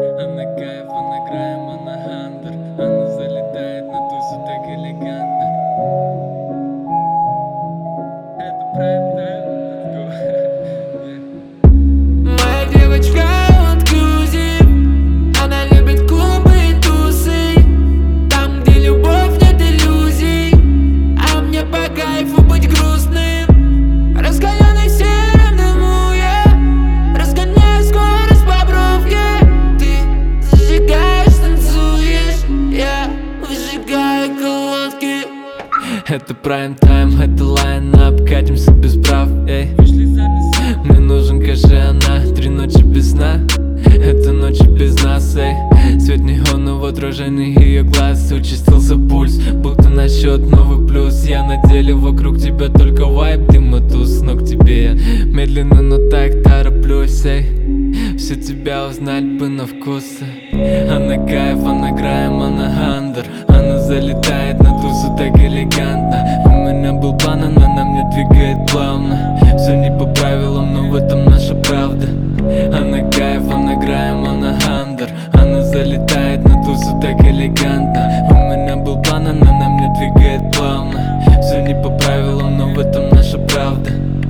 Она кайф, она граем, она хантер. Она залетает на тусу так элегантно. Это прайм тайм, let's go. Моя девочка эксклюзив. Она любит клубы и тусы, там, где любовь, нет иллюзий. А мне по кайфу быть грустным, разгоненный серым дыму я разгоняю скорость по бровке. Ты зажигаешь, танцуешь, я выжигаю колодки. Это прайм тайм, это лайн-ап, катимся без прав, эй. Мне нужен она 3 ночи без сна. Это ночи без нас, эй. Свет неонового отражения ее глаз. Участился пульс, будто на счет новый плюс. Я на деле вокруг тебя только вайб, дым и туз. Но к тебе я медленно, но так тороплюсь, эй. Все тебя узнать бы на вкус, эй. Она кайф, она граем, она хандер. Она залетает на тусу так элегантно. У меня был план, она на мне двигает плавно. Все не по правилам, но в этом наша правда. Она кайф, она граем, она хандер. Она залетает на тусу так элегантно. У меня был план, она на мне двигает плавно. Все не по правилам, но в этом наша правда.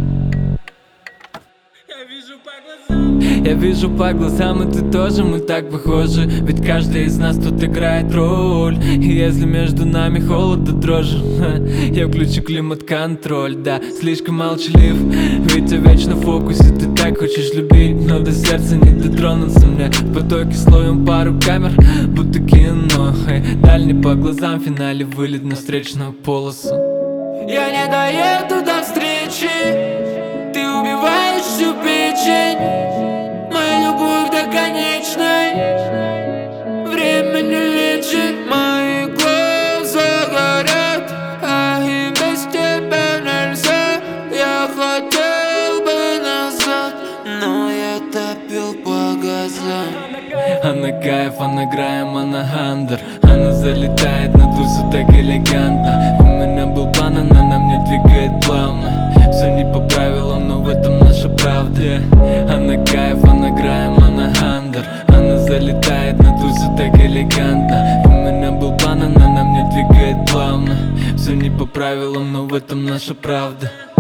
Я вижу по глазам, и ты тоже, мы так похожи. Ведь каждый из нас тут играет роль. И если между нами холод да дрожи, я включу климат-контроль. Да, слишком молчалив, ведь я вечно в фокусе. Ты так хочешь любить, но до сердца не дотронуться мне. В потоке слоем пару камер, будто кино. Дальний по глазам, в финале вылет на встречную полосу. Я не доеду до встречи, ты убиваешь всю печень. Моя любовь до конечной, время не лечит. Мои глаза горят, а и без тебя нельзя. Я хотел бы назад, но я топил по газам. Она кайф, она граем, она хандер. Она залетает на тусу так элегантно. У меня был план, она на мне двигает плавно. Все не по правилам, но в этом наша правда. Она кайф, она граем, она хандер. Она залетает на тусу так элегантно. У меня был план, она на мне двигает плавно. Все не по правилам, но в этом наша правда.